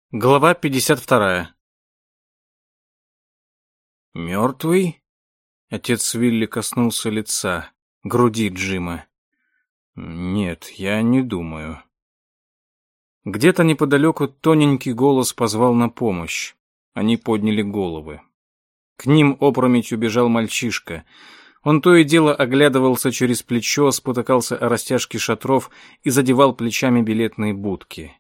Глава 52. «Мертвый?» Отец Вилли коснулся лица, груди Джима. «Нет, я не думаю». Где-то неподалеку тоненький голос позвал на помощь. Они подняли головы. К ним опрометью бежал мальчишка. Он то и дело оглядывался через плечо, спотыкался о растяжки шатров и задевал плечами билетные будки.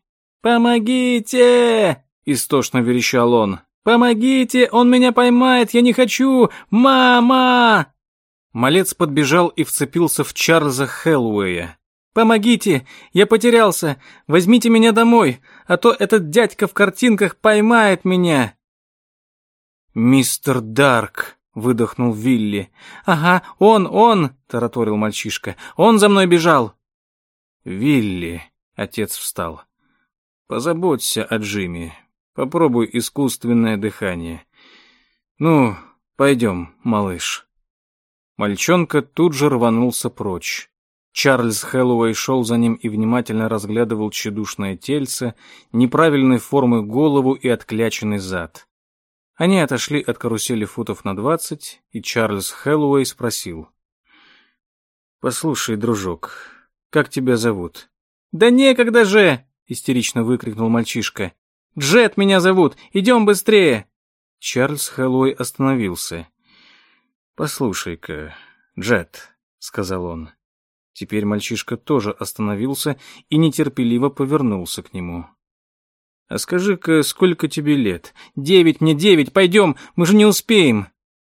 «Помогите!» — истошно верещал он. «Помогите! Он меня поймает! Я не хочу! Мама!» Малец подбежал и вцепился в Чарльза Хэллоуэя. «Помогите! Я потерялся! Возьмите меня домой, а то этот дядька в картинках поймает меня!» «Мистер Дарк!» — выдохнул Вилли. «Ага, он!» — тараторил мальчишка. «Он за мной бежал!» «Вилли!» — отец встал. «Позаботься о Джимми. Попробуй искусственное дыхание. Ну, пойдем, малыш». Мальчонка тут же рванулся прочь. Чарльз Хэллоуэй шел за ним и внимательно разглядывал тщедушное тельце, неправильной формы голову и откляченный зад. Они отошли от карусели футов на 20, и Чарльз Хэллоуэй спросил. «Послушай, дружок, как тебя зовут?» «Да некогда же!» — истерично выкрикнул мальчишка. «Джет меня зовут! Идем быстрее!» Чарльз Хэллоуэй остановился. «Послушай-ка, Джет», — сказал он. Теперь мальчишка тоже остановился и нетерпеливо повернулся к нему. «А скажи-ка, сколько тебе лет?» «9, мне 9, пойдем, мы же не успеем!»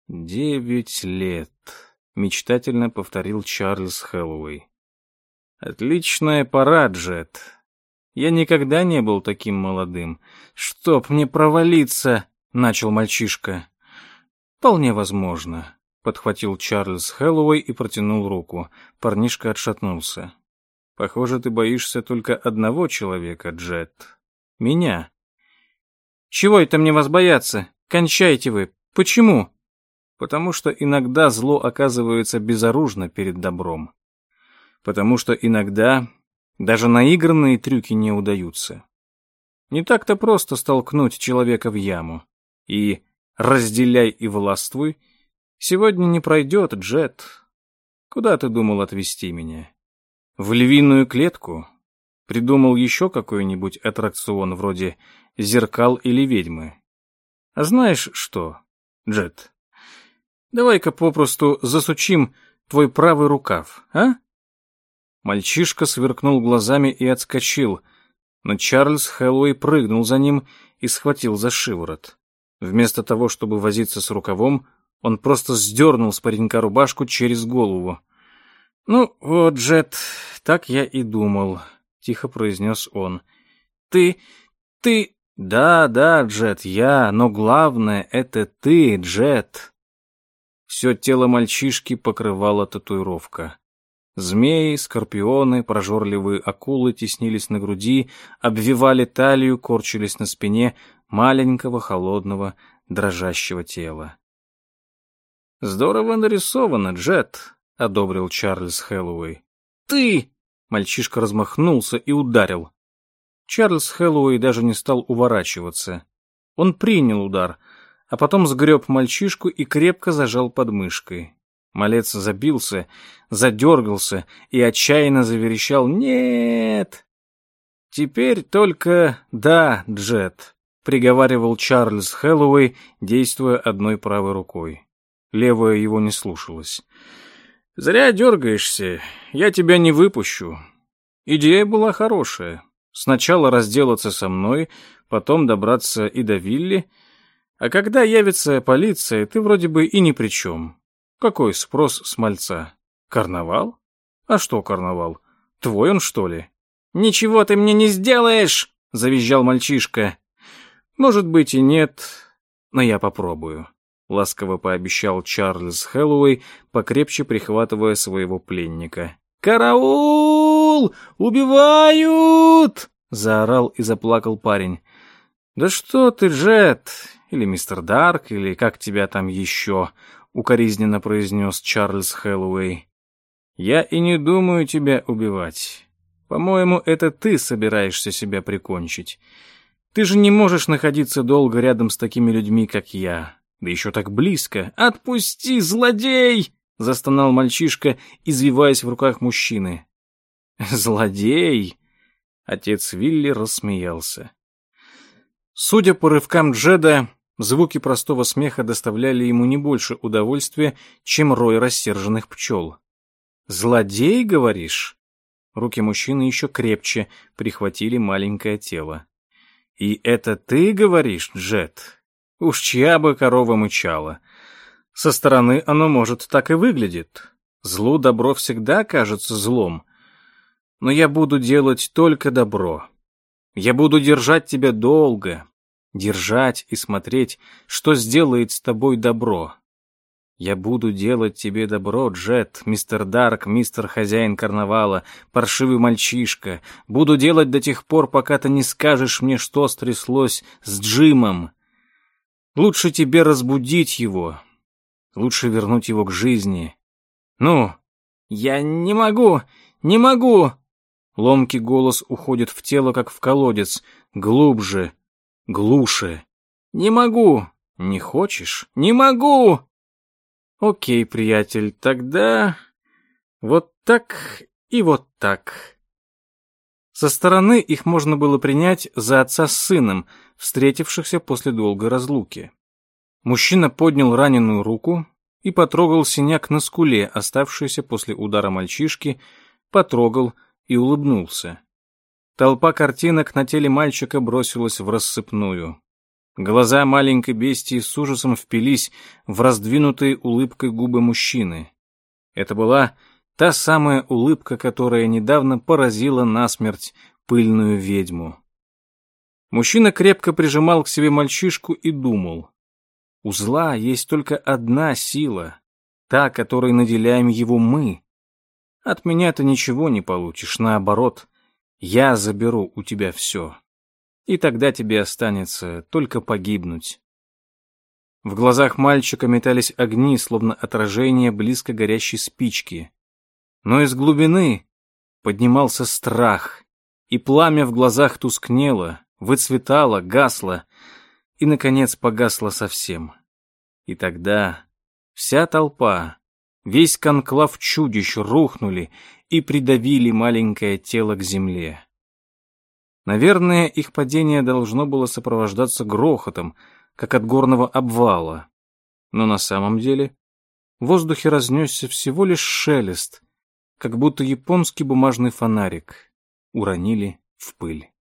9 лет», — мечтательно повторил Чарльз Хэллоуэй. «Отличная пора, Джет. Я никогда не был таким молодым. Чтоб мне провалиться!» — начал мальчишка. «Вполне возможно», — подхватил Чарльз Хэллоуэй и протянул руку. Парнишка отшатнулся. «Похоже, ты боишься только одного человека, Джет. Меня». «Чего это мне вас бояться? Кончайте вы. Почему?» «Потому что иногда зло оказывается безоружно перед добром. Потому что иногда даже наигранные трюки не удаются. Не так-то просто столкнуть человека в яму. И разделяй и властвуй сегодня не пройдет, Джет. Куда ты думал отвезти меня? В львиную клетку? Придумал еще какой-нибудь аттракцион вроде зеркал или ведьмы? А знаешь что, Джет? Давай-ка попросту засучим твой правый рукав, а?» Мальчишка сверкнул глазами и отскочил, но Чарльз Хэллоуэй прыгнул за ним и схватил за шиворот. Вместо того, чтобы возиться с рукавом, он просто сдернул с паренька рубашку через голову. «Ну вот, Джет, так я и думал», — тихо произнес он. «Ты... Да, Джет, я, но главное — это ты, Джет». Все тело мальчишки покрывала татуировка. Змеи, скорпионы, прожорливые акулы теснились на груди, обвивали талию, корчились на спине маленького, холодного, дрожащего тела. «Здорово нарисовано, Джет», — одобрил Чарльз Хэллоуэй. «Ты!» — мальчишка размахнулся и ударил. Чарльз Хэллоуэй даже не стал уворачиваться. Он принял удар, а потом сгреб мальчишку и крепко зажал подмышкой. Малец забился, задергался и отчаянно заверещал «Нет!». «Теперь только да, Джет», — приговаривал Чарльз Хэллоуэй, действуя одной правой рукой. Левая его не слушалась. «Зря дергаешься, я тебя не выпущу. Идея была хорошая. Сначала разделаться со мной, потом добраться и до Вилли. А когда явится полиция, ты вроде бы и ни при чем. Какой спрос с мальца? Карнавал? А что карнавал? Твой он, что ли?» «Ничего ты мне не сделаешь!» — завизжал мальчишка. «Может быть и нет, но я попробую», — ласково пообещал Чарльз Хэллоуэй, покрепче прихватывая своего пленника. «Караул! Убивают!» — заорал и заплакал парень. «Да что ты, Джет, или мистер Дарк, или как тебя там еще?» — укоризненно произнес Чарльз Хэллоуэй. «Я и не думаю тебя убивать. По-моему, это ты собираешься себя прикончить. Ты же не можешь находиться долго рядом с такими людьми, как я. Да еще так близко. Отпусти, злодей! Застонал мальчишка, извиваясь в руках мужчины. Злодей! Отец Вилли рассмеялся. Судя по рывкам Джеда, звуки простого смеха доставляли ему не больше удовольствия, чем рой рассерженных пчел. «Злодей, говоришь?» Руки мужчины еще крепче прихватили маленькое тело. «И это ты говоришь, Джед? Уж чья бы корова мычала. Со стороны оно, может, так и выглядит. Злу добро всегда кажется злом. Но я буду делать только добро. Я буду держать тебя долго, держать и смотреть, что сделает с тобой добро. Я буду делать тебе добро, Джет, мистер Дарк, мистер хозяин карнавала, паршивый мальчишка. Буду делать до тех пор, пока ты не скажешь мне, что стряслось с Джимом. Лучше тебе разбудить его, лучше вернуть его к жизни. Ну, я не могу, не могу. Ломкий голос уходит в тело, как в колодец, глубже, глуше. Не могу. Не хочешь? Не могу. Окей, приятель, тогда вот так и вот так. Со стороны их можно было принять за отца с сыном, встретившихся после долгой разлуки. Мужчина поднял раненую руку и потрогал синяк на скуле, оставшийся после удара мальчишки, потрогал и улыбнулся. Толпа картинок на теле мальчика бросилась в рассыпную. Глаза маленькой бестии с ужасом впились в раздвинутые улыбкой губы мужчины. Это была та самая улыбка, которая недавно поразила насмерть пыльную ведьму. Мужчина крепко прижимал к себе мальчишку и думал: у зла есть только одна сила, та, которой наделяем его мы. От меня ты ничего не получишь, наоборот, я заберу у тебя все. И тогда тебе останется только погибнуть. В глазах мальчика метались огни, словно отражение близко горящей спички. Но из глубины поднимался страх, и пламя в глазах тускнело, выцветало, гасло и, наконец, погасло совсем. И тогда вся толпа, весь конклав чудищ рухнули и придавили маленькое тело к земле. Наверное, их падение должно было сопровождаться грохотом, как от горного обвала. Но на самом деле в воздухе разнесся всего лишь шелест, как будто японский бумажный фонарик уронили в пыль.